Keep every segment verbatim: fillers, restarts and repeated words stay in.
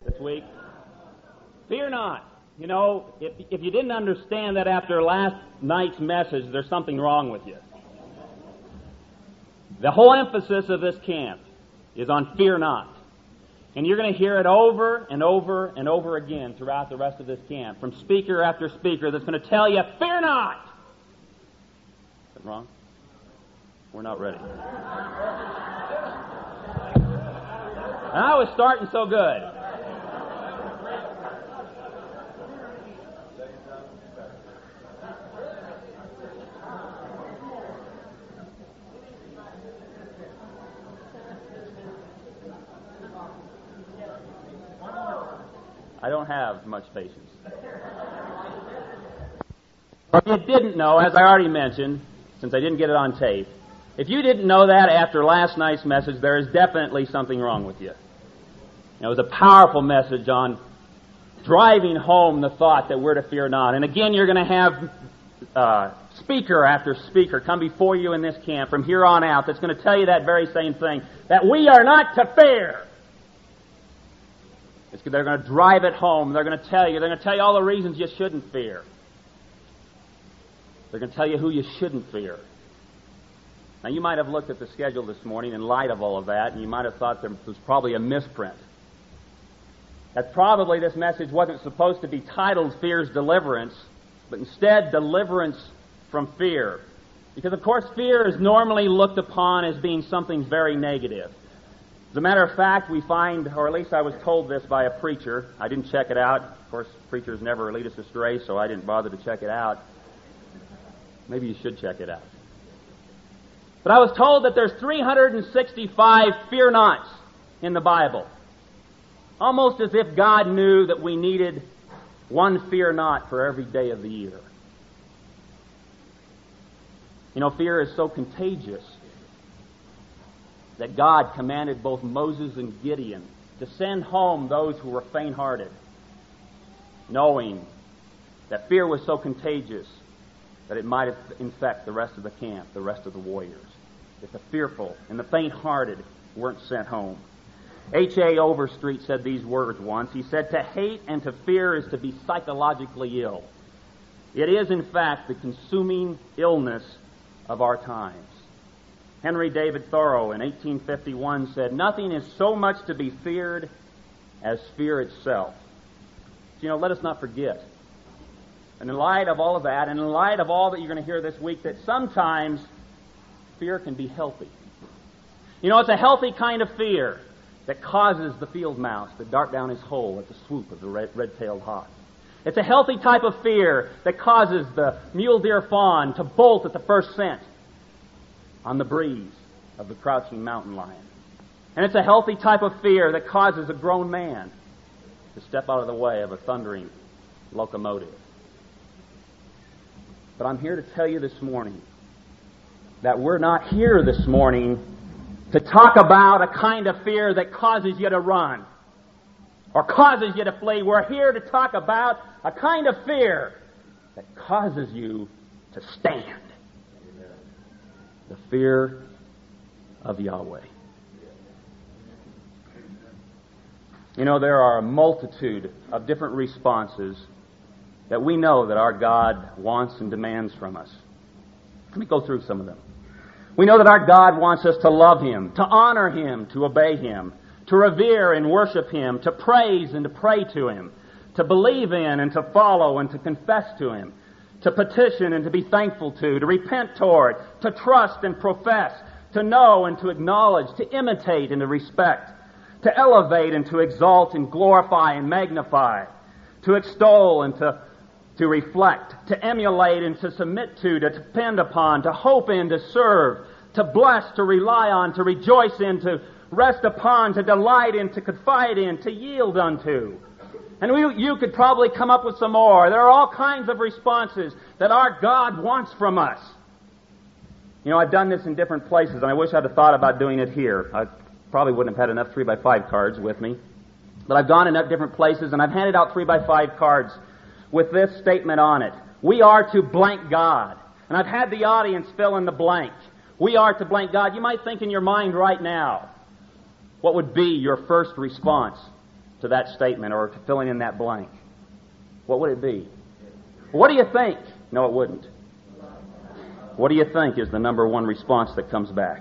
this week. Fear not. You know, if, if you didn't understand that after last night's message, there's something wrong with you. The whole emphasis of this camp is on fear not. And you're going to hear it over and over and over again throughout the rest of this camp, from speaker after speaker that's going to tell you, fear not! Is that wrong? We're not ready. I was starting so good. I don't have much patience. If you didn't know, as I already mentioned, since I didn't get it on tape, if you didn't know that after last night's message, there is definitely something wrong with you. It was a powerful message on driving home the thought that we're to fear not. And again, you're going to have uh, speaker after speaker come before you in this camp from here on out that's going to tell you that very same thing, that we are not to fear. It's, they're going to drive it home. They're going to tell you. They're going to tell you all the reasons you shouldn't fear. They're going to tell you who you shouldn't fear. Now, you might have looked at the schedule this morning in light of all of that, and you might have thought there was probably a misprint. That probably this message wasn't supposed to be titled Fear's Deliverance, but instead Deliverance from Fear. Because, of course, fear is normally looked upon as being something very negative. As a matter of fact, we find, or at least I was told this by a preacher. I didn't check it out. Of course, preachers never lead us astray, so I didn't bother to check it out. Maybe you should check it out. But I was told that there's three hundred sixty-five fear nots in the Bible. Almost as if God knew that we needed one fear not for every day of the year. You know, fear is so contagious that God commanded both Moses and Gideon to send home those who were faint-hearted, knowing that fear was so contagious that it might infect the rest of the camp, the rest of the warriors, if the fearful and the faint-hearted weren't sent home. H A Overstreet said these words once. He said, "To hate and to fear is to be psychologically ill. It is, in fact, the consuming illness of our times." Henry David Thoreau in eighteen fifty-one said, "Nothing is so much to be feared as fear itself." You know, let us not forget, and in light of all of that, and in light of all that you're going to hear this week, that sometimes fear can be healthy. You know, it's a healthy kind of fear that causes the field mouse to dart down his hole at the swoop of the red, red-tailed hawk. It's a healthy type of fear that causes the mule deer fawn to bolt at the first scent on the breeze of the crouching mountain lion. And it's a healthy type of fear that causes a grown man to step out of the way of a thundering locomotive. But I'm here to tell you this morning that we're not here this morning to talk about a kind of fear that causes you to run or causes you to flee. We're here to talk about a kind of fear that causes you to stand. The fear of Yahweh. You know, there are a multitude of different responses that we know that our God wants and demands from us. Let me go through some of them. We know that our God wants us to love Him, to honor Him, to obey Him, to revere and worship Him, to praise and to pray to Him, to believe in and to follow and to confess to Him, to petition and to be thankful to, to repent toward, to trust and profess, to know and to acknowledge, to imitate and to respect, to elevate and to exalt and glorify and magnify, to extol and to, to reflect, to emulate and to submit to, to depend upon, to hope in, to serve, to bless, to rely on, to rejoice in, to rest upon, to delight in, to confide in, to yield unto. And we, you could probably come up with some more. There are all kinds of responses that our God wants from us. You know, I've done this in different places, and I wish I'd have thought about doing it here. I probably wouldn't have had enough three by five cards with me. But I've gone in different places, and I've handed out three by five cards with this statement on it. We are to blank God. And I've had the audience fill in the blank. We are to blank God. You might think in your mind right now, what would be your first response to that statement or to filling in that blank, what would it be? What do you think? No, it wouldn't. What do you think is the number one response that comes back?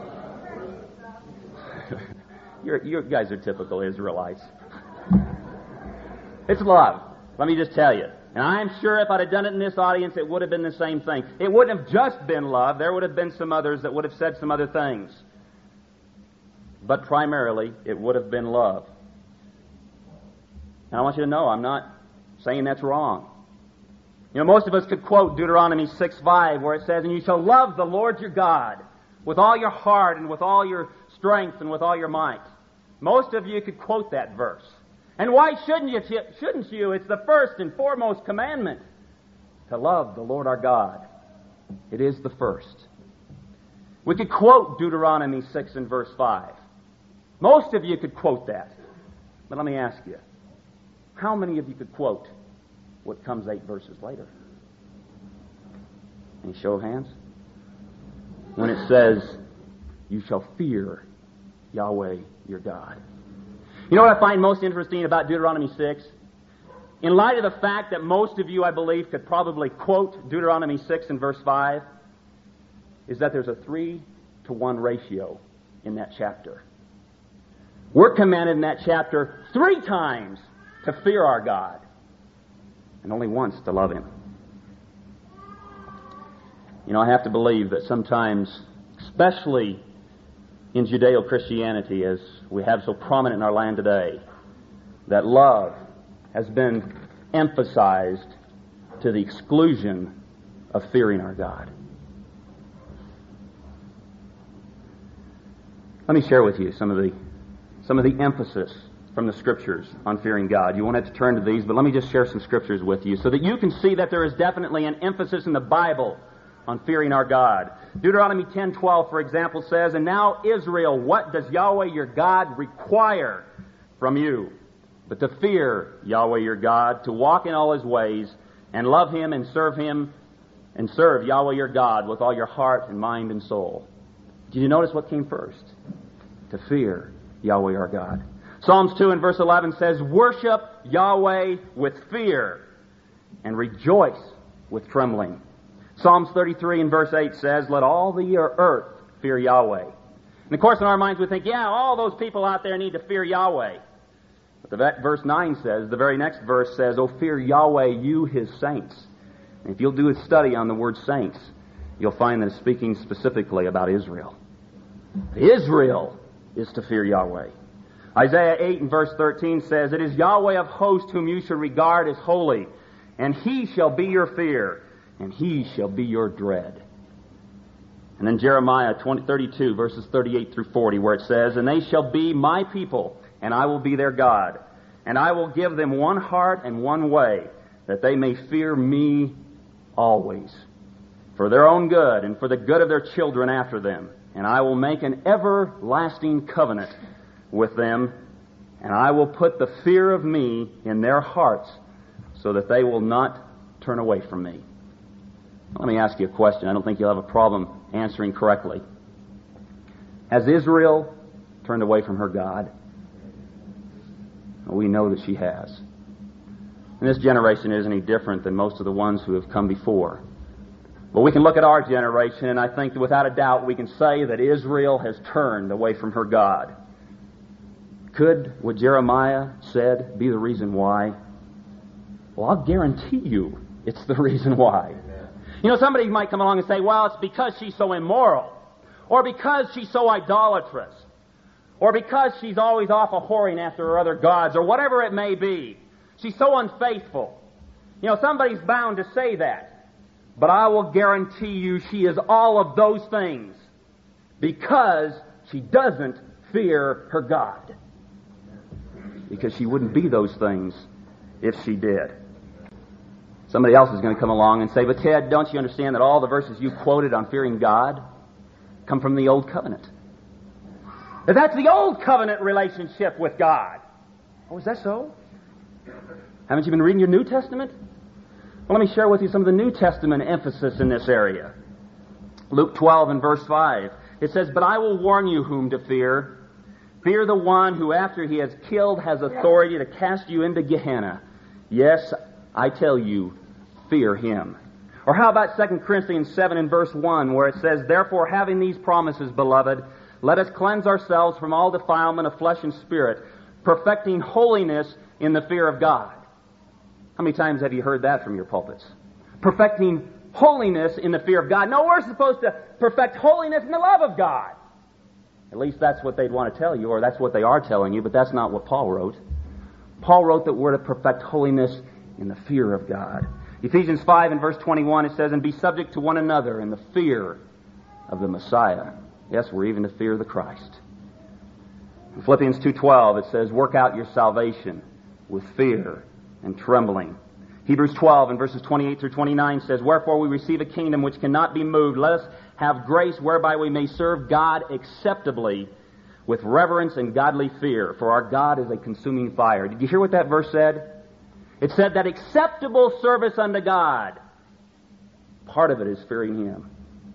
You're, you guys are typical Israelites. It's love. Let me just tell you. And I'm sure if I'd have done it in this audience, it would have been the same thing. It wouldn't have just been love. There would have been some others that would have said some other things. But primarily, it would have been love. And I want you to know, I'm not saying that's wrong. You know, most of us could quote Deuteronomy six five, where it says, "And you shall love the Lord your God with all your heart and with all your strength and with all your might." Most of you could quote that verse. And why shouldn't you? Shouldn't you? It's the first and foremost commandment, to love the Lord our God. It is the first. We could quote Deuteronomy six and verse five. Most of you could quote that. But let me ask you, how many of you could quote what comes eight verses later? Any show of hands? When it says, "You shall fear Yahweh your God." You know what I find most interesting about Deuteronomy six? In light of the fact that most of you, I believe, could probably quote Deuteronomy six and verse five, is that there's a three to one ratio in that chapter. We're commanded in that chapter three times to fear our God, and only once to love Him. You know, I have to believe that sometimes, especially in Judeo-Christianity, as we have so prominent in our land today, that love has been emphasized to the exclusion of fearing our God. Let me share with you some of the some of the emphasis from the Scriptures on fearing God. You won't have to turn to these, but let me just share some Scriptures with you so that you can see that there is definitely an emphasis in the Bible on fearing our God. Deuteronomy ten twelve, for example, says, "And now, Israel, what does Yahweh your God require from you? But to fear Yahweh your God, to walk in all His ways, and love Him and serve Him, and serve Yahweh your God with all your heart and mind and soul." Did you notice what came first? To fear Yahweh our God. Psalms two and verse eleven says, "Worship Yahweh with fear, and rejoice with trembling." Psalms thirty-three and verse eight says, "Let all the earth fear Yahweh." And of course in our minds we think, yeah, all those people out there need to fear Yahweh. But the verse nine says, the very next verse says, "O fear Yahweh, you His saints." And if you'll do a study on the word saints, you'll find that it's speaking specifically about Israel. Israel is to fear Yahweh. Isaiah eight and verse thirteen says, "It is Yahweh of hosts whom you should regard as holy, and He shall be your fear, and He shall be your dread." And then Jeremiah thirty-two, verses thirty-eight through forty, where it says, "And they shall be my people, and I will be their God. And I will give them one heart and one way, that they may fear me always, for their own good and for the good of their children after them. And I will make an everlasting covenant with them, and I will put the fear of me in their hearts, so that they will not turn away from me." Let me ask you a question. I don't think you'll have a problem answering correctly. Has Israel turned away from her God? Well, we know that she has. And this generation isn't any different than most of the ones who have come before. But we can look at our generation, and I think that without a doubt we can say that Israel has turned away from her God. Could what Jeremiah said be the reason why? Well, I'll guarantee you it's the reason why. You know, somebody might come along and say, well, it's because she's so immoral, or because she's so idolatrous, or because she's always off a whoring after her other gods, or whatever it may be. She's so unfaithful. You know, somebody's bound to say that. But I will guarantee you she is all of those things because she doesn't fear her God. Because she wouldn't be those things if she did. Somebody else is going to come along and say, "But Ted, don't you understand that all the verses you quoted on fearing God come from the Old Covenant? That that's the Old Covenant relationship with God." Oh, is that so? Haven't you been reading your New Testament? Well, let me share with you some of the New Testament emphasis in this area. Luke twelve and verse five. It says, "But I will warn you whom to fear. Fear the one who after he has killed has authority to cast you into Gehenna. Yes, I tell you, fear him. Or how about Second Corinthians seven and verse one, where it says, Therefore, having these promises, beloved, let us cleanse ourselves from all defilement of flesh and spirit, perfecting holiness in the fear of God. How many times have you heard that from your pulpits? Perfecting holiness in the fear of God. No, we're supposed to perfect holiness in the love of God. At least that's what they'd want to tell you, or that's what they are telling you, but that's not what Paul wrote. Paul wrote that we're to perfect holiness in the fear of God. Ephesians five and verse twenty-one, it says, And be subject to one another in the fear of the Messiah. Yes, we're even to fear the Christ. In Philippians two twelve, it says, Work out your salvation with fear and trembling. Hebrews twelve and verses twenty-eight through twenty-nine says, Wherefore we receive a kingdom which cannot be moved. Let us have grace whereby we may serve God acceptably with reverence and godly fear. For our God is a consuming fire. Did you hear what that verse said? It said that acceptable service unto God, part of it is fearing Him.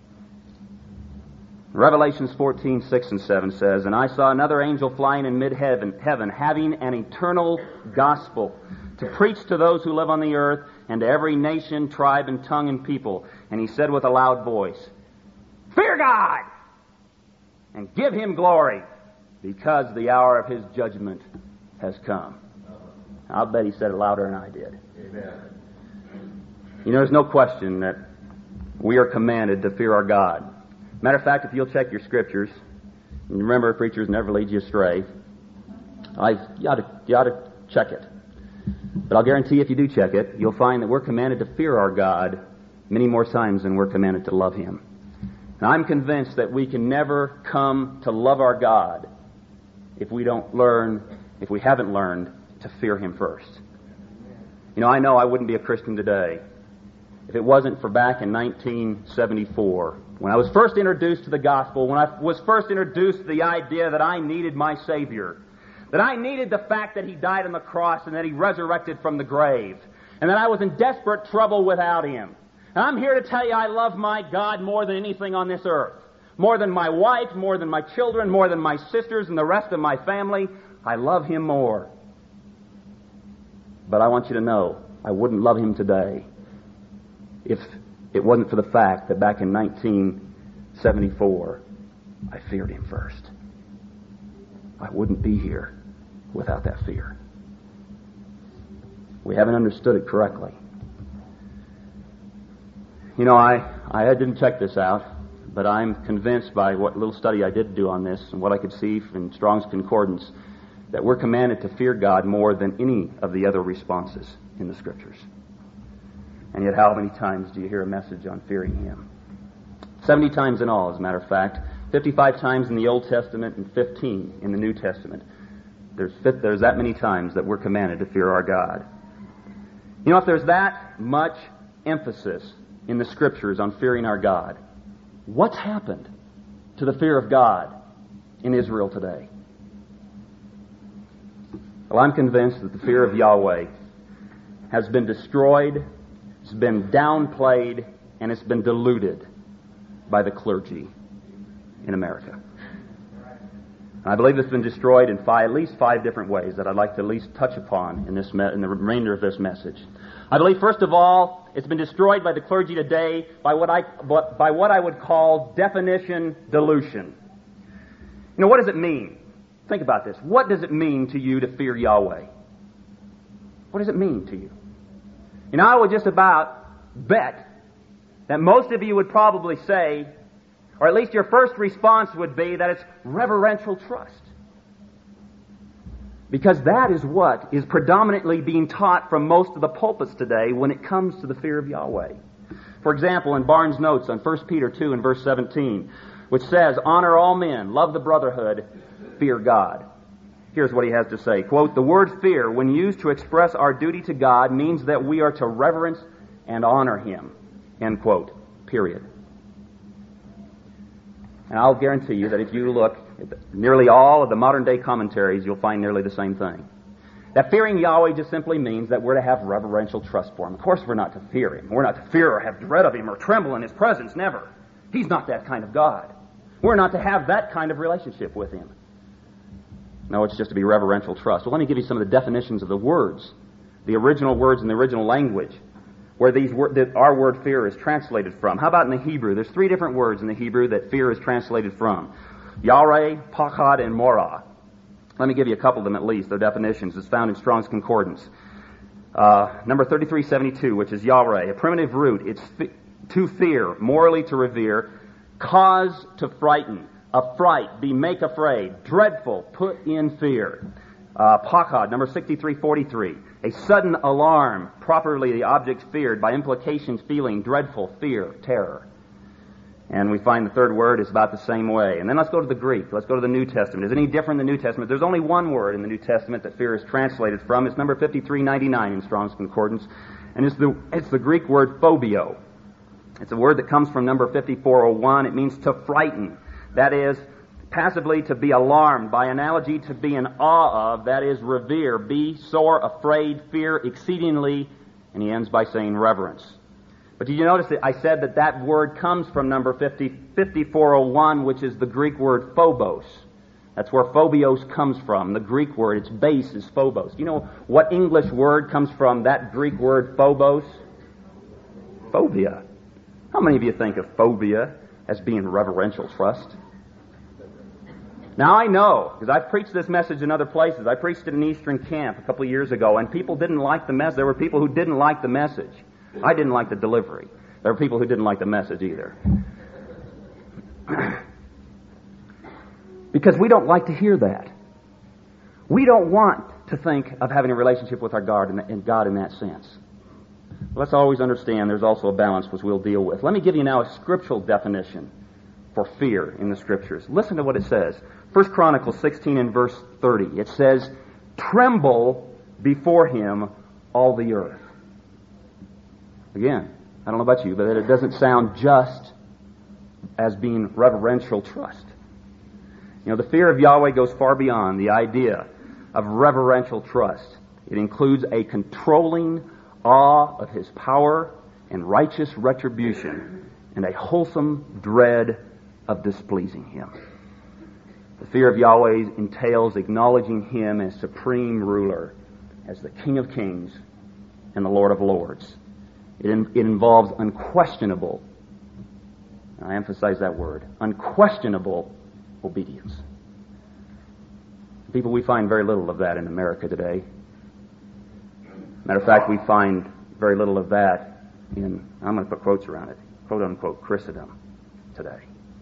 Revelations fourteen, six and seven says, And I saw another angel flying in mid-heaven, heaven, having an eternal gospel, to preach to those who live on the earth, and to every nation, tribe, and tongue, and people. And he said with a loud voice, Fear God, and give Him glory, because the hour of His judgment has come. I'll bet he said it louder than I did. Amen. You know, there's no question that we are commanded to fear our God. Matter of fact, if you'll check your scriptures, and remember, preachers never lead you astray, I, you, ought to, you ought to check it. But I'll guarantee if you do check it, you'll find that we're commanded to fear our God many more times than we're commanded to love Him. And I'm convinced that we can never come to love our God if we don't learn, if we haven't learned to fear Him first. You know, I know I wouldn't be a Christian today if it wasn't for back in nineteen seventy-four, when I was first introduced to the gospel, when I was first introduced to the idea that I needed my Savior, that I needed the fact that He died on the cross and that He resurrected from the grave, and that I was in desperate trouble without Him. And I'm here to tell you I love my God more than anything on this earth. More than my wife, more than my children, more than my sisters and the rest of my family. I love Him more. But I want you to know, I wouldn't love Him today if it wasn't for the fact that back in nineteen seventy-four, I feared Him first. I wouldn't be here without that fear. We haven't understood it correctly. You know, I, I didn't check this out, but I'm convinced by what little study I did do on this and what I could see in Strong's Concordance that we're commanded to fear God more than any of the other responses in the Scriptures. And yet how many times do you hear a message on fearing Him? Seventy times in all, as a matter of fact. Fifty-five times in the Old Testament and fifteen in the New Testament. There's, there's that many times that we're commanded to fear our God. You know, if there's that much emphasis in the Scriptures on fearing our God, what's happened to the fear of God in Israel today? Well, I'm convinced that the fear of Yahweh has been destroyed, it's been downplayed, and it's been diluted by the clergy in America. And I believe it's been destroyed in five, at least five different ways that I'd like to at least touch upon in this me- in the remainder of this message. I believe, first of all, it's been destroyed by the clergy today by what I by what I would call definition dilution. You know, what does it mean? Think about this. What does it mean to you to fear Yahweh? What does it mean to you? You know, I would just about bet that most of you would probably say, or at least your first response would be, that it's reverential trust. Because that is what is predominantly being taught from most of the pulpits today when it comes to the fear of Yahweh. For example, in Barnes' notes on First Peter two and verse seventeen, which says, Honor all men, love the brotherhood, fear God. Here's what he has to say. Quote, The word fear, when used to express our duty to God, means that we are to reverence and honor Him. End quote. Period. And I'll guarantee you that if you look at nearly all of the modern day commentaries, you'll find nearly the same thing. That fearing Yahweh just simply means that we're to have reverential trust for Him. Of course we're not to fear Him. We're not to fear or have dread of Him or tremble in His presence. Never. He's not that kind of God. We're not to have that kind of relationship with Him. No, it's just to be reverential trust. Well, let me give you some of the definitions of the words, the original words in the original language, where these wor- that our word fear is translated from. How about in the Hebrew? There's three different words in the Hebrew that fear is translated from. Yareh, Pachad, and Morah. Let me give you a couple of them at least, their definitions. It's found in Strong's Concordance. Uh, number thirty-three seventy-two, which is Yareh, a primitive root. It's f- to fear, morally to revere, cause to frighten, affright, be make afraid, dreadful, put in fear. Uh, Pachad, number sixty-three forty-three, a sudden alarm, properly the object feared, by implications feeling dreadful, fear, terror. And we find the third word is about the same way. And then let's go to the Greek. Let's go to the New Testament. Is it any different in the New Testament? There's only one word in the New Testament that fear is translated from. It's number fifty-three ninety-nine in Strong's Concordance. And it's the, it's the Greek word phobio. It's a word that comes from number fifty-four oh one. It means to frighten. That is, passively to be alarmed. By analogy, to be in awe of. That is, revere, be sore, afraid, fear, exceedingly. And he ends by saying reverence. But did you notice that I said that that word comes from number fifty, fifty-four oh one, which is the Greek word phobos. That's where phobios comes from. The Greek word, its base is phobos. You know what English word comes from that Greek word phobos? Phobia. How many of you think of phobia as being reverential trust? Now I know, because I've preached this message in other places. I preached it in Eastern Camp a couple of years ago, and people didn't like the message. There were people who didn't like the message. I didn't like the delivery. There were people who didn't like the message either. Because we don't like to hear that. We don't want to think of having a relationship with our God in, the, in God in that sense. Let's always understand there's also a balance which we'll deal with. Let me give you now a scriptural definition for fear in the Scriptures. Listen to what it says. First Chronicles sixteen and verse thirty. It says, "Tremble before him, all the earth." Again, I don't know about you, but it doesn't sound just as being reverential trust. You know, the fear of Yahweh goes far beyond the idea of reverential trust. It includes a controlling awe of his power and righteous retribution and a wholesome dread of displeasing him. The fear of Yahweh entails acknowledging him as supreme ruler, as the King of kings and the Lord of lords. It, in, it involves unquestionable, I emphasize that word, unquestionable obedience. People, we find very little of that in America today. Matter of fact, we find very little of that in, I'm going to put quotes around it, quote-unquote Christendom today.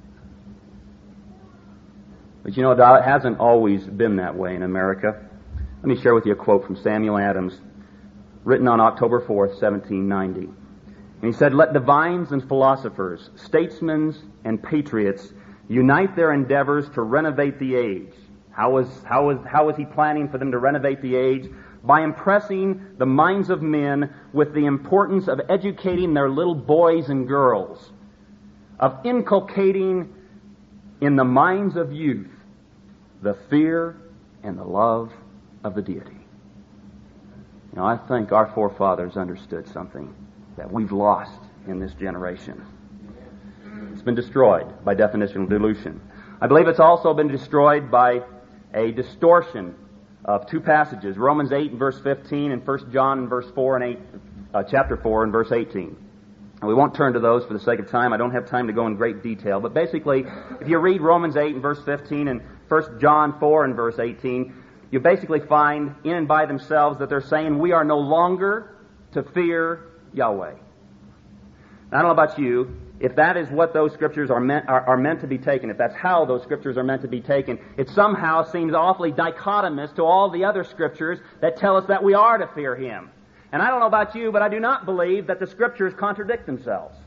But you know, it hasn't always been that way in America. Let me share with you a quote from Samuel Adams, written on October fourth, seventeen ninety. And he said, "Let divines and philosophers, statesmen and patriots unite their endeavors to renovate the age." How was, how was, how was he planning for them to renovate the age? By impressing the minds of men with the importance of educating their little boys and girls, of inculcating in the minds of youth the fear and the love of the deity. You know, I think our forefathers understood something that we've lost in this generation. It's been destroyed by definitional dilution. I believe it's also been destroyed by a distortion of two passages, Romans eight and verse fifteen and First John and verse four and eight, uh, chapter four and verse eighteen. And we won't turn to those for the sake of time. I don't have time to go in great detail. But basically, if you read Romans eight and verse fifteen and First John four and verse eighteen, you basically find in and by themselves that they're saying we are no longer to fear Yahweh. Now, I don't know about you. If that is what those scriptures are meant, are, are meant to be taken, if that's how those scriptures are meant to be taken, it somehow seems awfully dichotomous to all the other scriptures that tell us that we are to fear Him. And I don't know about you, but I do not believe that the scriptures contradict themselves.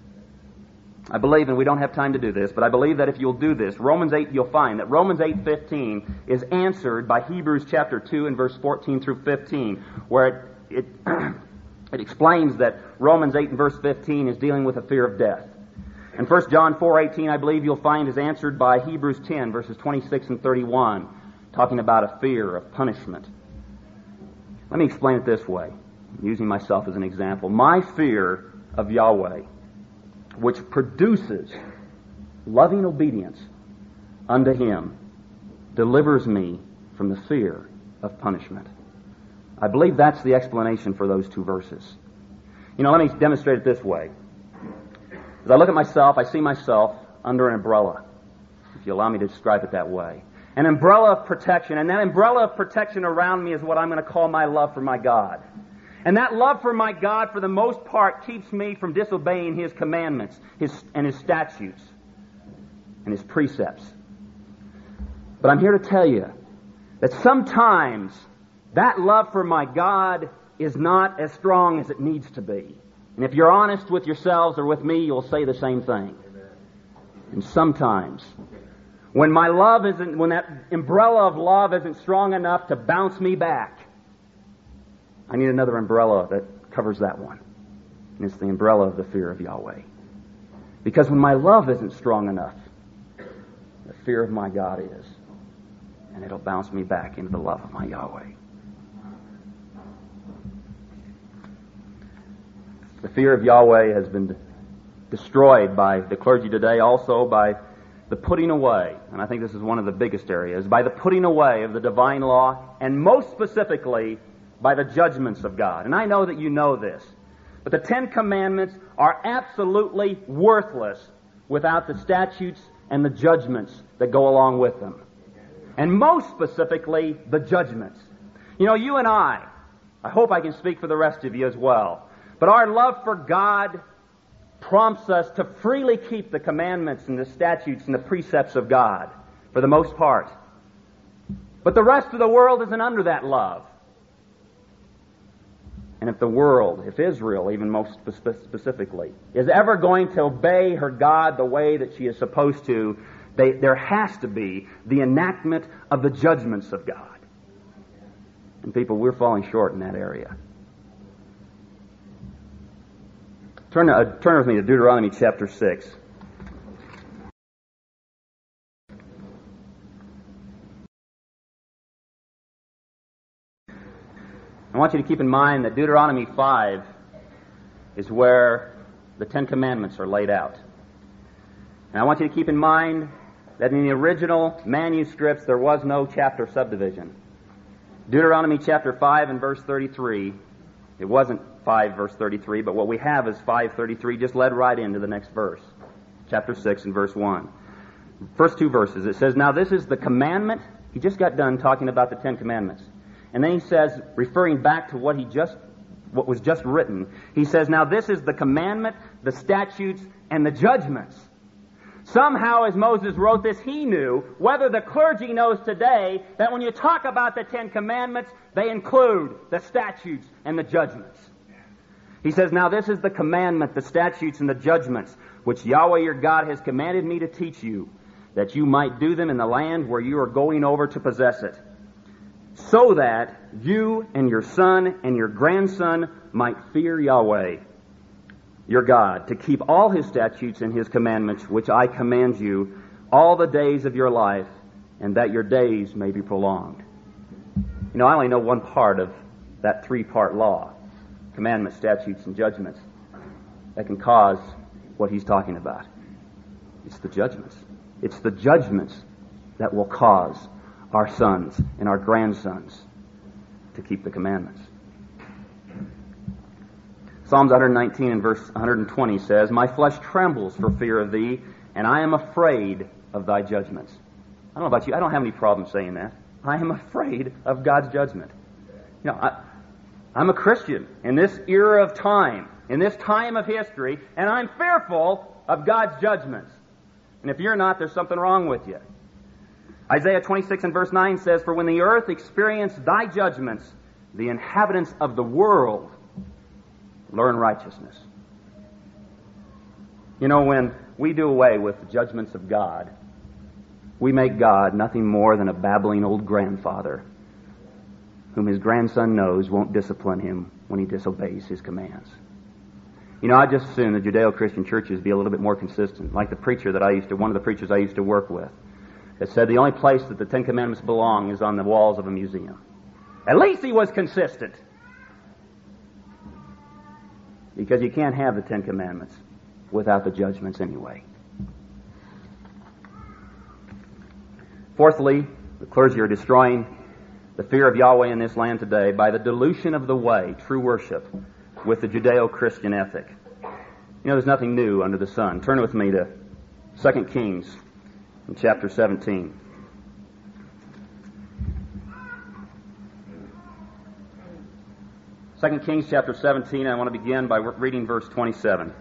I believe, and we don't have time to do this, but I believe that if you'll do this, Romans eight, you'll find that Romans eight fifteen is answered by Hebrews chapter two and verse fourteen through fifteen, where it, it It explains that Romans eight and verse fifteen is dealing with the fear of death. And First John four eighteen, I believe you'll find, is answered by Hebrews ten, verses twenty-six and thirty-one, talking about a fear of punishment. Let me explain it this way, using myself as an example. My fear of Yahweh, which produces loving obedience unto Him, delivers me from the fear of punishment. I believe that's the explanation for those two verses. You know, let me demonstrate it this way. As I look at myself, I see myself under an umbrella, if you allow me to describe it that way. An umbrella of protection, and that umbrella of protection around me is what I'm going to call my love for my God. And that love for my God, for the most part, keeps me from disobeying His commandments His and His statutes and His precepts. But I'm here to tell you that sometimes that love for my God is not as strong as it needs to be. And if you're honest with yourselves or with me, you'll say the same thing. And sometimes, when my love isn't, when that umbrella of love isn't strong enough to bounce me back, I need another umbrella that covers that one. And it's the umbrella of the fear of Yahweh. Because when my love isn't strong enough, the fear of my God is. And it'll bounce me back into the love of my Yahweh. The fear of Yahweh has been destroyed by the clergy today, also by the putting away, and I think this is one of the biggest areas, by the putting away of the divine law, and most specifically, by the judgments of God. And I know that you know this, but the Ten Commandments are absolutely worthless without the statutes and the judgments that go along with them. And most specifically, the judgments. You know, you and I, I hope I can speak for the rest of you as well, but our love for God prompts us to freely keep the commandments and the statutes and the precepts of God, for the most part. But the rest of the world isn't under that love. And if the world, if Israel even most specifically, is ever going to obey her God the way that she is supposed to, they, there has to be the enactment of the judgments of God. And people, we're falling short in that area. Turn, uh, turn with me to Deuteronomy chapter six. I want you to keep in mind that Deuteronomy five is where the Ten Commandments are laid out. And I want you to keep in mind that in the original manuscripts there was no chapter subdivision. Deuteronomy chapter five and verse thirty-three, it wasn't five verse thirty-three, but what we have is five thirty-three, just led right into the next verse. Chapter six and verse one. First two verses, it says, "Now this is the commandment." He just got done talking about the Ten Commandments. And then he says, referring back to what he just, what was just written, he says, "Now this is the commandment, the statutes, and the judgments." Somehow, as Moses wrote this, he knew, whether the clergy knows today, that when you talk about the Ten Commandments, they include the statutes and the judgments. He says, "Now this is the commandment, the statutes, and the judgments, which Yahweh your God has commanded me to teach you, that you might do them in the land where you are going over to possess it, so that you and your son and your grandson might fear Yahweh your God, to keep all His statutes and His commandments, which I command you, all the days of your life, and that your days may be prolonged." You know, I only know one part of that three-part law, commandments, statutes, and judgments, that can cause what he's talking about. It's the judgments. It's the judgments that will cause our sons and our grandsons to keep the commandments. Psalms one nineteen and verse one twenty says, "My flesh trembles for fear of thee, and I am afraid of thy judgments." I don't know about you, I don't have any problem saying that. I am afraid of God's judgment. You know, I, I'm a Christian in this era of time, in this time of history, and I'm fearful of God's judgments. And if you're not, there's something wrong with you. Isaiah twenty-six and verse nine says, "For when the earth experienced thy judgments, the inhabitants of the world learn righteousness." You know, when we do away with the judgments of God, we make God nothing more than a babbling old grandfather whom his grandson knows won't discipline him when he disobeys his commands. You know, I just assume the Judeo-Christian churches be a little bit more consistent, like the preacher that I used to, one of the preachers I used to work with, that said the only place that the Ten Commandments belong is on the walls of a museum. At least he was consistent. Because you can't have the Ten Commandments without the judgments anyway. Fourthly, the clergy are destroying the fear of Yahweh in this land today by the dilution of the way, true worship, with the Judeo-Christian ethic. You know, there's nothing new under the sun. Turn with me to Second Kings in chapter seventeen. Second Kings chapter seventeen, I want to begin by reading verse twenty-seven.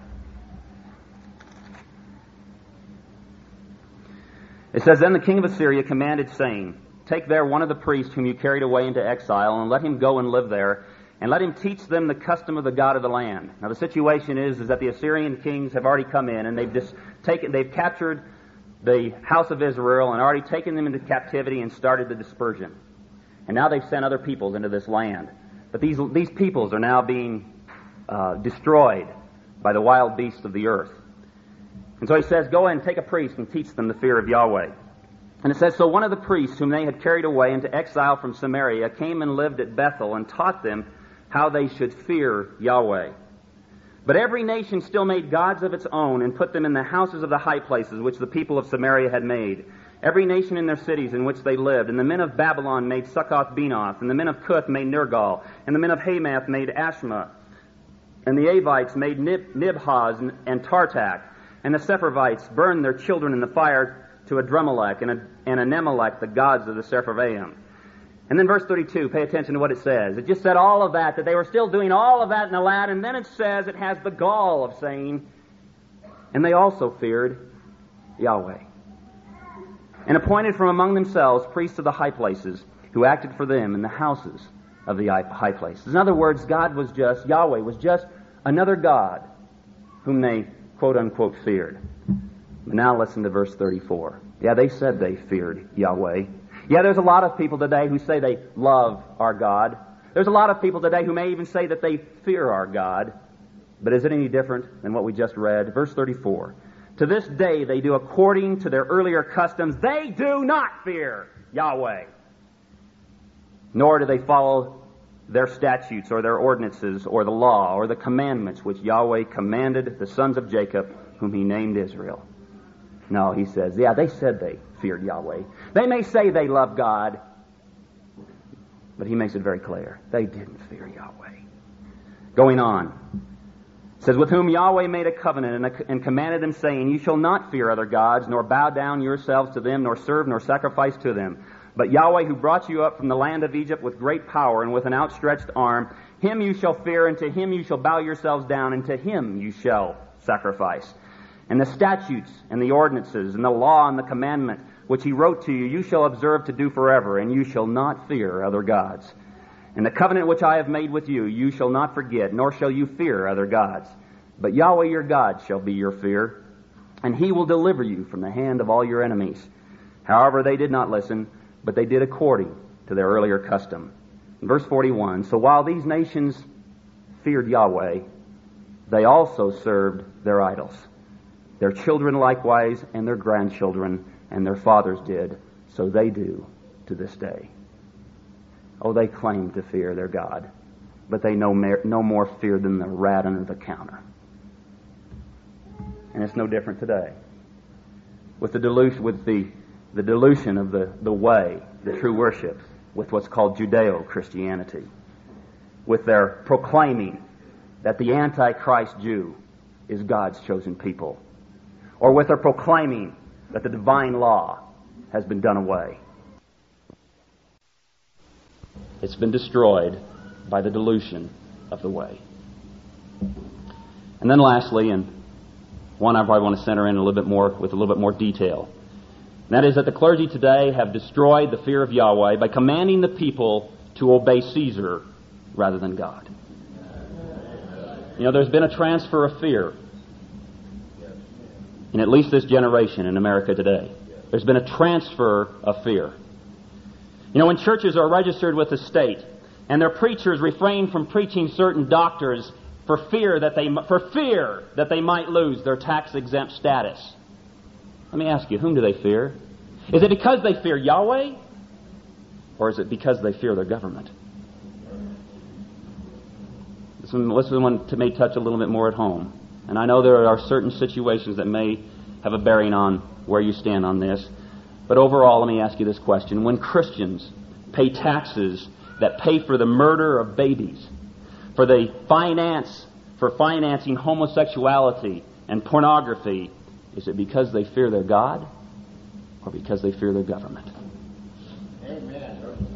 It says, Then the king of Assyria commanded, saying, Take there one of the priests whom you carried away into exile, and let him go and live there, and let him teach them the custom of the God of the land. Now the situation is, is that the Assyrian kings have already come in, and they've just taken, they've captured the house of Israel and already taken them into captivity and started the dispersion. And now they've sent other peoples into this land. But these these peoples are now being uh, destroyed by the wild beasts of the earth. And so he says, Go and take a priest and teach them the fear of Yahweh. And it says, So one of the priests whom they had carried away into exile from Samaria came and lived at Bethel and taught them how they should fear Yahweh. But every nation still made gods of its own and put them in the houses of the high places which the people of Samaria had made. Every nation in their cities in which they lived. And the men of Babylon made Succoth-Benoth, and the men of Cuth made Nergal, and the men of Hamath made Ashma, and the Avites made Nib- Nibhaz and, and Tartak, and the Sepharvites burned their children in the fire to Adrammelech and, and Anemelech, the gods of the Sepharvaim. And then verse thirty-two, pay attention to what it says. It just said all of that, that they were still doing all of that in the land, and then it says it has the gall of saying, and they also feared Yahweh, and appointed from among themselves priests of the high places, who acted for them in the houses of the high places. In other words, God was just, Yahweh was just another God whom they quote-unquote feared. But now listen to verse thirty-four. Yeah, they said they feared Yahweh. Yeah, there's a lot of people today who say they love our God. There's a lot of people today who may even say that they fear our God. But is it any different than what we just read? Verse thirty-four. To this day they do according to their earlier customs. They do not fear Yahweh, nor do they follow their statutes or their ordinances or the law or the commandments which Yahweh commanded the sons of Jacob, whom he named Israel. No, he says, yeah, they said they feared Yahweh. They may say they love God, but he makes it very clear. They didn't fear Yahweh. Going on. It says, with whom Yahweh made a covenant and, and commanded them, saying, You shall not fear other gods, nor bow down yourselves to them, nor serve, nor sacrifice to them. But Yahweh, who brought you up from the land of Egypt with great power and with an outstretched arm, him you shall fear, and to him you shall bow yourselves down, and to him you shall sacrifice. And the statutes and the ordinances and the law and the commandment which he wrote to you, you shall observe to do forever, and you shall not fear other gods. And the covenant which I have made with you, you shall not forget, nor shall you fear other gods. But Yahweh your God shall be your fear, and he will deliver you from the hand of all your enemies. However, they did not listen, but they did according to their earlier custom. In verse forty-one, so while these nations feared Yahweh, they also served their idols. Their children likewise, and their grandchildren, and their fathers did, so they do to this day. Oh, they claim to fear their God, but they no, mer- no more fear than the rat under the counter. And it's no different today. With the dilution, with the, the dilution of the, the way, the true worship, with what's called Judeo-Christianity, with their proclaiming that the Antichrist Jew is God's chosen people, or with their proclaiming that the divine law has been done away. It's been destroyed by the dilution of the way. And then lastly, and one I probably want to center in a little bit more, with a little bit more detail, and that is that the clergy today have destroyed the fear of Yahweh by commanding the people to obey Caesar rather than God. You know, there's been a transfer of fear in at least this generation in America today. There's been a transfer of fear. You know, when churches are registered with the state and their preachers refrain from preaching certain doctrines for fear that they for fear that they might lose their tax-exempt status. Let me ask you, whom do they fear? Is it because they fear Yahweh, or is it because they fear their government? This one, this one may touch a little bit more at home. And I know there are certain situations that may have a bearing on where you stand on this. But overall, let me ask you this question. When Christians pay taxes that pay for the murder of babies, for the finance, for financing homosexuality and pornography? Is it because they fear their God or because they fear their government? Amen.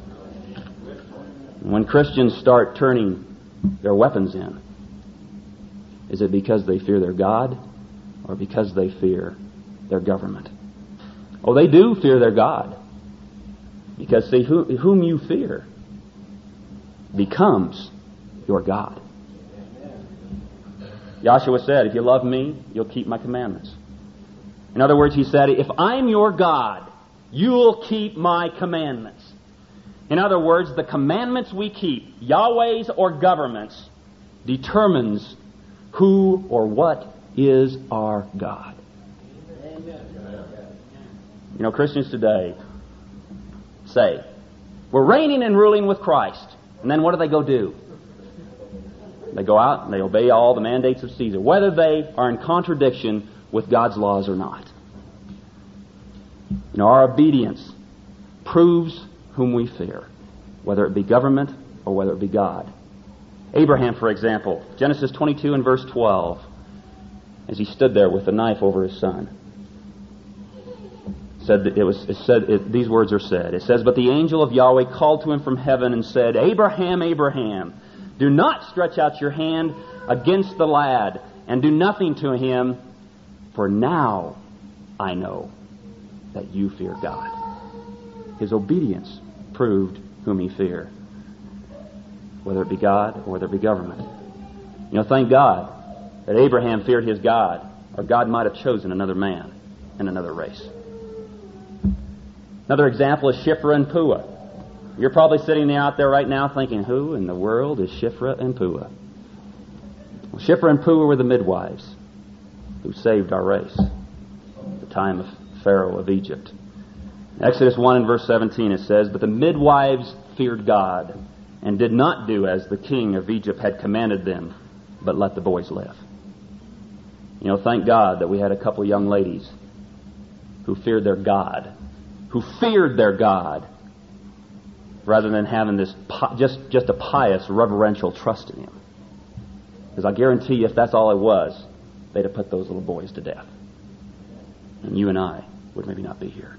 When Christians start turning their weapons in, is it because they fear their God or because they fear their government? Oh, they do fear their God. Because, see, who, whom you fear becomes your God. Joshua said, if you love me, you'll keep my commandments. In other words, he said, if I'm your God, you'll keep my commandments. In other words, the commandments we keep, Yahweh's or government's, determines who or what is our God. You know, Christians today say, we're reigning and ruling with Christ. And then what do they go do? They go out and they obey all the mandates of Caesar, whether they are in contradiction with God's laws or not. You know, our obedience proves whom we fear, whether it be government or whether it be God. Abraham, for example, Genesis twenty-two and verse twelve, as he stood there with the knife over his son, said that it was. It said it, these words are said. It says, "But the angel of Yahweh called to him from heaven and said, Abraham, Abraham, do not stretch out your hand against the lad, and do nothing to him, for now I know that you fear God." His obedience proved whom he feared, whether it be God or whether it be government. You know, thank God that Abraham feared his God, or God might have chosen another man and another race. Another example is Shiphrah and Puah. You're probably sitting out there right now thinking, who in the world is Shiphrah and Puah? Well, Shiphrah and Puah were the midwives who saved our race at the time of Pharaoh of Egypt. In Exodus one and verse seventeen it says, "But the midwives feared God and did not do as the king of Egypt had commanded them, but let the boys live." You know, thank God that we had a couple of young ladies who feared their God, who feared their God, rather than having this pi- just, just a pious, reverential trust in Him. Because I guarantee you, if that's all it was, they'd have put those little boys to death. And you and I would maybe not be here.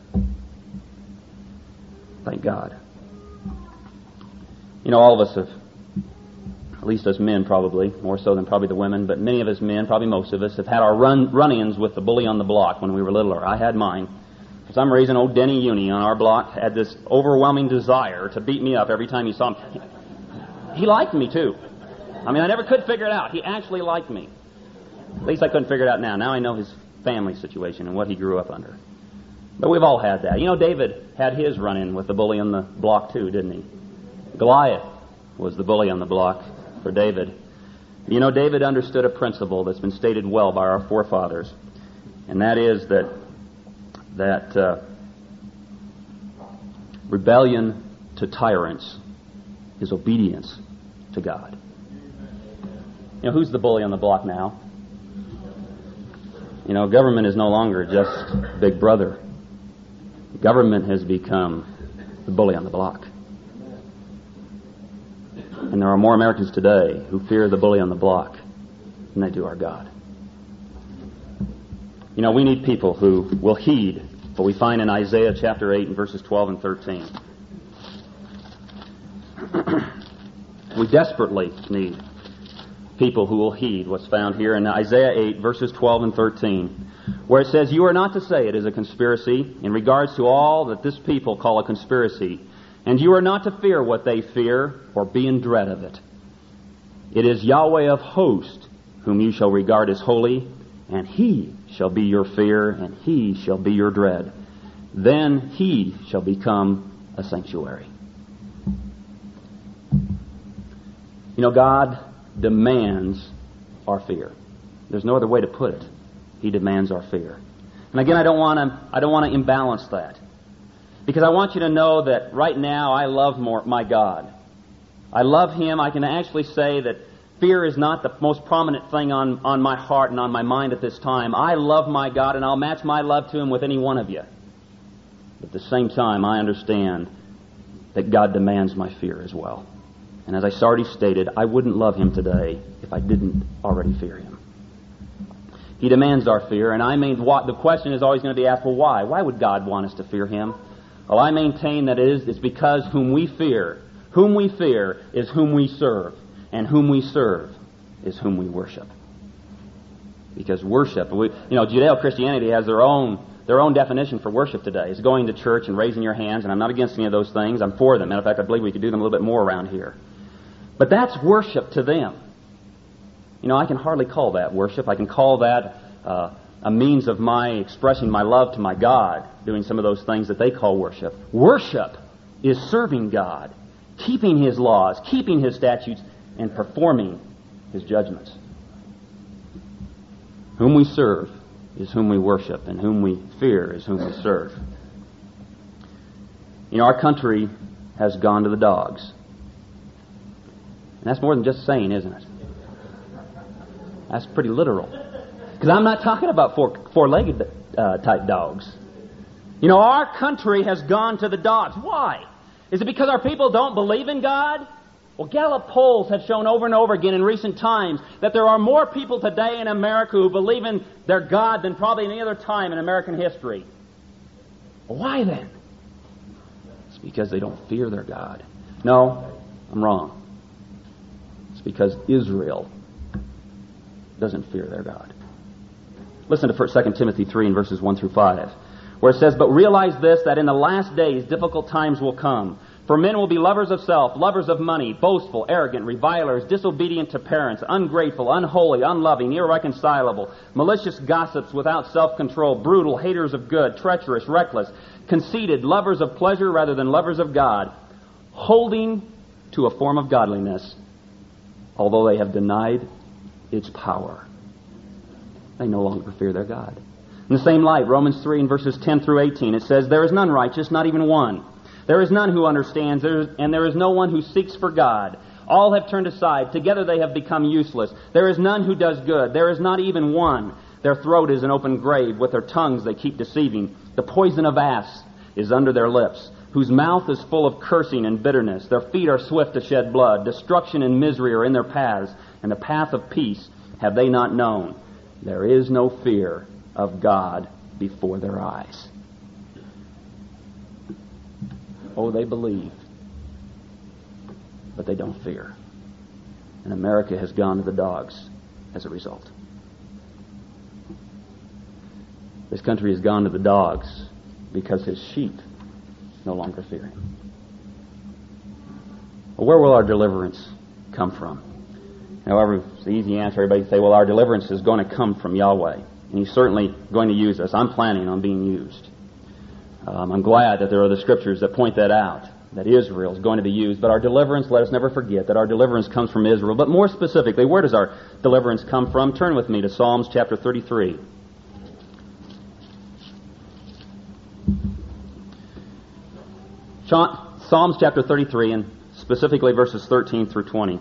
Thank God. You know, all of us have, at least us men probably, more so than probably the women, but many of us men, probably most of us, have had our run, run-ins with the bully on the block when we were littler. I had mine. For some reason, old Denny Uni on our block had this overwhelming desire to beat me up every time he saw me. He liked me, too. I mean, I never could figure it out. He actually liked me. At least I couldn't figure it out now. Now I know his family situation and what he grew up under. But we've all had that. You know, David had his run-in with the bully on the block, too, didn't he? Goliath was the bully on the block for David. You know, David understood a principle that's been stated well by our forefathers, and that is that that uh, rebellion to tyrants is obedience to God. You know, who's the bully on the block now? You know, government is no longer just Big Brother. Government has become the bully on the block. And there are more Americans today who fear the bully on the block than they do our God. You know, we need people who will heed what we find in Isaiah chapter eight and verses twelve and thirteen. We desperately need people who will heed what's found here in Isaiah eight, verses twelve and thirteen, where it says, "You are not to say it is a conspiracy in regards to all that this people call a conspiracy, and you are not to fear what they fear or be in dread of it. It is Yahweh of hosts whom you shall regard as holy, and He shall be your fear, and He shall be your dread. Then He shall become a sanctuary." You know, God demands our fear. There's no other way to put it. He demands our fear. And again, I don't want to I don't want to imbalance that. Because I want you to know that right now I love more, my God. I love Him. I can actually say that fear is not the most prominent thing on, on my heart and on my mind at this time. I love my God, and I'll match my love to Him with any one of you. But at the same time, I understand that God demands my fear as well. And as I already stated, I wouldn't love Him today if I didn't already fear Him. He demands our fear, and I mean, what, the question is always going to be asked, well, why? Why would God want us to fear Him? Well, I maintain that it is it's because whom we fear, whom we fear is whom we serve, and whom we serve is whom we worship. Because worship, we, you know, Judeo-Christianity has their own their own definition for worship today. It's going to church and raising your hands, and I'm not against any of those things. I'm for them. Matter of fact, I believe we could do them a little bit more around here. But that's worship to them. You know, I can hardly call that worship. I can call that uh, a means of my expressing my love to my God, doing some of those things that they call worship. Worship is serving God, keeping His laws, keeping His statutes, and performing His judgments. Whom we serve is whom we worship, and whom we fear is whom we serve. You know, our country has gone to the dogs. And that's more than just saying, isn't it? That's pretty literal. Because I'm not talking about four, four-legged uh, type dogs. You know, our country has gone to the dogs. Why? Is it because our people don't believe in God? Well, Gallup polls have shown over and over again in recent times that there are more people today in America who believe in their God than probably any other time in American history. Well, why then? It's because they don't fear their God. No, I'm wrong. It's because Israel doesn't fear their God. Listen to Second Timothy three and verses one through five, where it says, "But realize this, that in the last days difficult times will come. For men will be lovers of self, lovers of money, boastful, arrogant, revilers, disobedient to parents, ungrateful, unholy, unloving, irreconcilable, malicious gossips without self-control, brutal, haters of good, treacherous, reckless, conceited, lovers of pleasure rather than lovers of God, holding to a form of godliness, although they have denied its power." They no longer fear their God. In the same light, Romans three and verses ten through eighteen, it says, "There is none righteous, not even one. There is none who understands, there is, and there is no one who seeks for God. All have turned aside. Together they have become useless. There is none who does good. There is not even one. Their throat is an open grave. With their tongues they keep deceiving. The poison of asps is under their lips, whose mouth is full of cursing and bitterness. Their feet are swift to shed blood. Destruction and misery are in their paths, and the path of peace have they not known. There is no fear of God before their eyes." Oh, they believe, but they don't fear. And America has gone to the dogs as a result. This country has gone to the dogs because His sheep no longer fear Him. Well, where will our deliverance come from? However, it's the easy answer. Everybody say, well, our deliverance is going to come from Yahweh. And He's certainly going to use us. I'm planning on being used. Um, I'm glad that there are the Scriptures that point that out, that Israel is going to be used. But our deliverance, let us never forget that our deliverance comes from Israel. But more specifically, where does our deliverance come from? Turn with me to Psalms chapter thirty-three. Psalms chapter thirty-three, and specifically verses thirteen through twenty.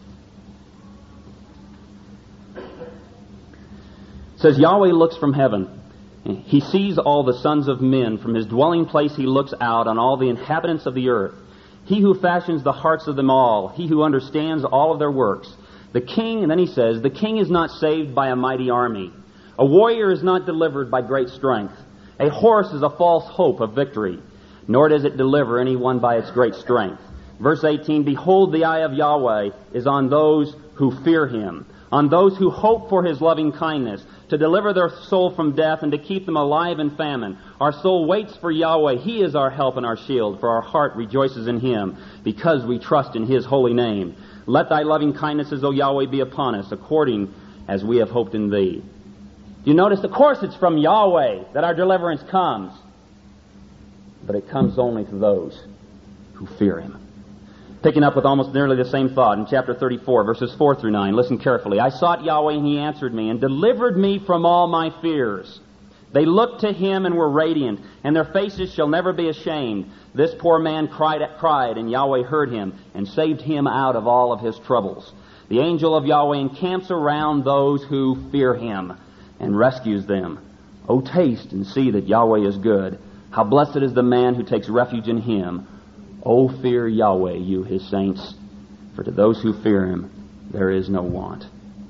It says, "Yahweh looks from heaven. He sees all the sons of men. From His dwelling place He looks out on all the inhabitants of the earth. He who fashions the hearts of them all. He who understands all of their works. The king," and then he says, "the king is not saved by a mighty army. A warrior is not delivered by great strength. A horse is a false hope of victory, nor does it deliver anyone by its great strength." Verse eighteen, "Behold, the eye of Yahweh is on those who fear Him, on those who hope for His loving kindness, to deliver their soul from death and to keep them alive in famine. Our soul waits for Yahweh. He is our help and our shield, for our heart rejoices in Him, because we trust in His holy name. Let Thy loving kindnesses, O Yahweh, be upon us, according as we have hoped in Thee." Do you notice? Of course it's from Yahweh that our deliverance comes. But it comes only to those who fear Him. Picking up with almost nearly the same thought in chapter thirty-four, verses four through nine. Listen carefully. "I sought Yahweh, and He answered me, and delivered me from all my fears. They looked to Him and were radiant, and their faces shall never be ashamed. This poor man cried, cried, and Yahweh heard him, and saved him out of all of his troubles. The angel of Yahweh encamps around those who fear Him, and rescues them. O taste and see that Yahweh is good. How blessed is the man who takes refuge in Him. O fear Yahweh, you His saints, for to those who fear Him there is no want.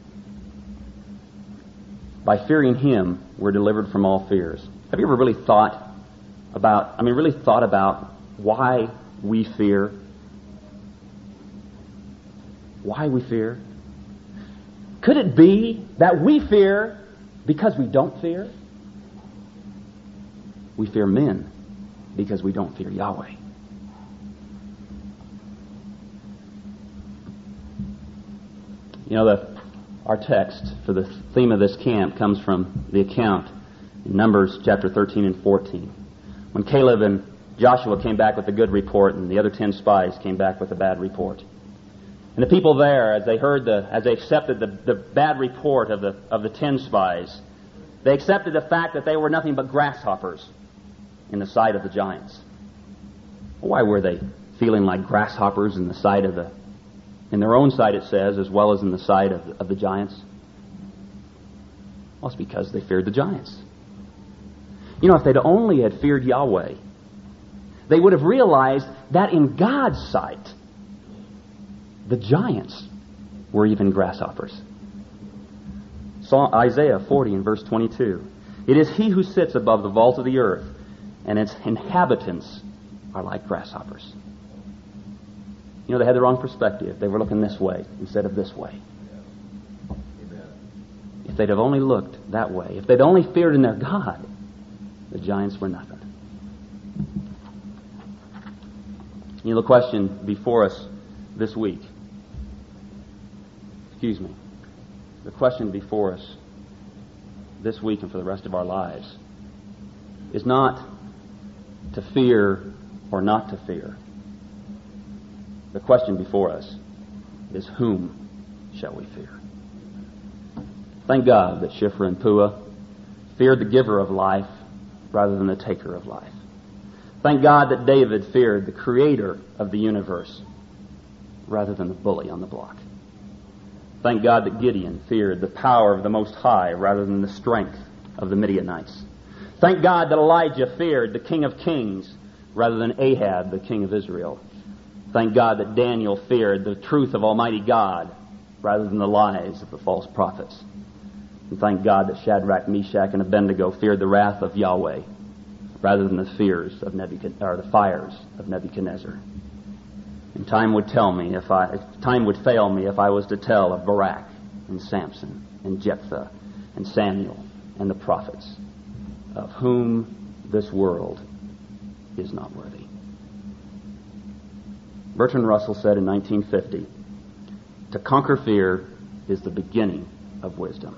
By fearing Him, we're delivered from all fears. Have you ever really thought about, I mean, really thought about why we fear? Why we fear? Could it be that we fear because we don't fear? We fear men because we don't fear Yahweh. You know, the, our text for the theme of this camp comes from the account in Numbers chapter thirteen and fourteen. When Caleb and Joshua came back with a good report and the other ten spies came back with a bad report. And the people there, as they heard the, as they accepted the, the bad report of the, of the ten spies, they accepted the fact that they were nothing but grasshoppers in the sight of the giants. Why were they feeling like grasshoppers in the sight of the, in their own sight it says, as well as in the sight of the, of the giants? Well, it's because they feared the giants. You know, if they'd only had feared Yahweh, they would have realized that in God's sight, the giants were even grasshoppers. Psalm, Isaiah forty and verse twenty-two. It is He who sits above the vault of the earth, and its inhabitants are like grasshoppers. You know, they had the wrong perspective. They were looking this way instead of this way. If they'd have only looked that way, if they'd only feared in their God, the giants were nothing. You know, the question before us this week, excuse me, the question before us this week and for the rest of our lives is not to fear or not to fear. The question before us is, whom shall we fear? Thank God that Shiphrah and Puah feared the giver of life rather than the taker of life. Thank God that David feared the creator of the universe rather than the bully on the block. Thank God that Gideon feared the power of the Most High rather than the strength of the Midianites. Thank God that Elijah feared the King of Kings rather than Ahab, the king of Israel. Thank God that Daniel feared the truth of Almighty God rather than the lies of the false prophets. And thank God that Shadrach, Meshach, and Abednego feared the wrath of Yahweh rather than the fears of Nebuchadnezzar, or the fires of Nebuchadnezzar. And time would tell me if I, if time would fail me if I was to tell of Barak and Samson and Jephthah and Samuel and the prophets, of whom this world is not worthy. Bertrand Russell said in nineteen fifty, "To conquer fear is the beginning of wisdom."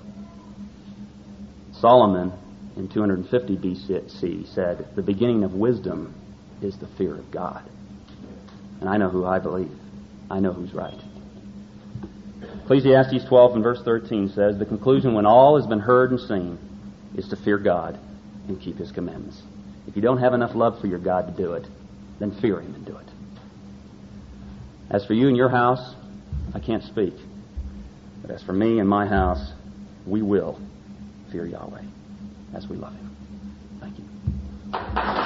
Solomon in two hundred fifty B C said, "The beginning of wisdom is the fear of God." And I know who I believe. I know who's right. Ecclesiastes twelve and verse thirteen says, "The conclusion when all has been heard and seen is to fear God and keep His commandments." If you don't have enough love for your God to do it, then fear Him and do it. As for you and your house, I can't speak. But as for me and my house, we will fear Yahweh as we love Him. Thank you.